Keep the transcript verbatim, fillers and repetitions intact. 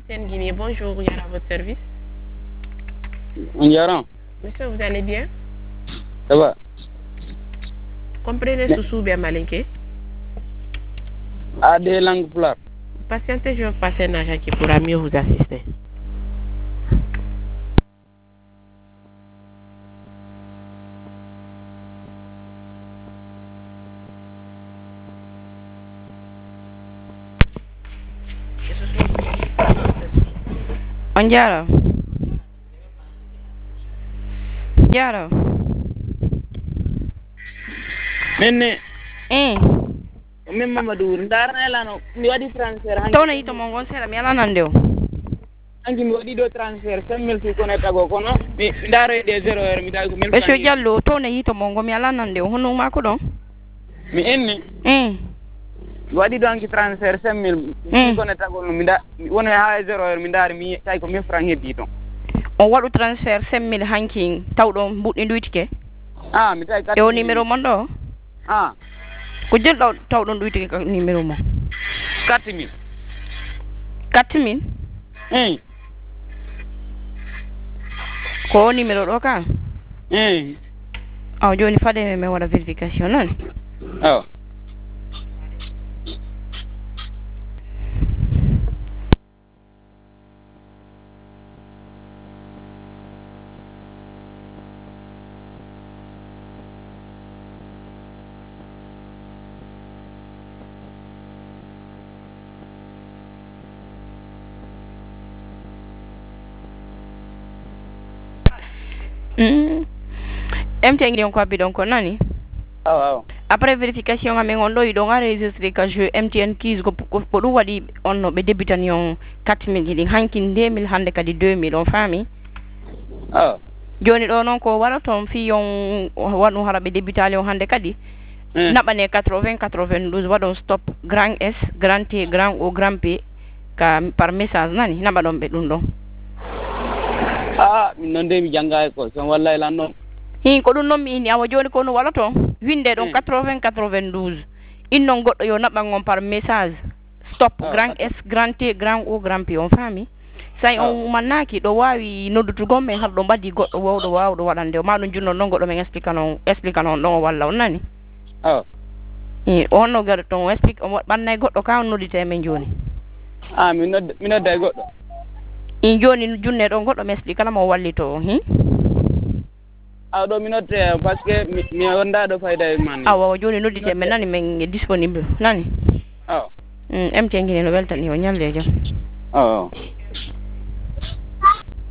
M T N Guinée, bonjour, Yara, à votre service. Yara. Monsieur, vous allez bien? Ça va. Comprenez ce sous bien malinqué? À des langues pulaar. Patientez, je vais passer un agent qui pourra mieux vous assister. On Diarra. Diarra. Nene. Eh. Min Mamadou ndarna elano mi wadi transfert hanki. Tawna yito mon gon sera mi ala nande o. Hanki mi wadi do transfert cinq mille fi kono tago kono mi ndaro de zéro heure mi tago mille. Monsieur Diallo tawna yito mon gon mi ala nande o hono mako don. Mi enni. Eh. Mi wadi do hanki transfert cinq mille fi kono tago no mi da wono ha zéro heure mi ndari mi tay ko mille francs heddi ton. On wadu transfert cinq mille hanki tawdo buddi duitike. Ah mi tay e o numéro mon do. Ah. Ko jël daw taw don duitike ko numéro mo. quatre mille. quatre mille. Eh. Ko numéro do ka? Eh. Aw joni fade me wala vérification non. Oh. Mm. M T N Guinée ko bidon ko nani? Aw aw. Après vérification amen on do idon enregistrer ka jeu M T N keys ko ko dum wadi on no be débutan yon quatre mille di hankin deux mille hande kadi deux mille on fami. Ah. Joni do non ko wara ton fi yon wanu harabe débutal yon hande kadi. Mm. Nabane quatre-vingts quatre-vingt-douze wadon stop grand S grand T grand O grand P ka par message nani nabadon be dum don. Ah min non de mi janga ko so wallahi lan non. Hin ko dum non mi ni awa joni ko no wala ton winde don quatre-vingts quatre-vingt-douze innon goddo yo nabangon par message stop oh, grand S grand T grand O grand P on fami say on oh. Manaki do wawi noddutu gomme har do baddi goddo wawdo wawdo wadande ma dum junno non goddo men explica non explica non don walla on nani oh eh on no gar ton explique on bannay goddo ka on noddite men joni ah mi nod mi nodday goddo in joni junne don goddo men explica la mo wallito hin aw do mi notte parce que mi wonda do fayda man awa joni noddite men nani men disponible nani oh mm M T N Guinée no weltani o nyalle jam oh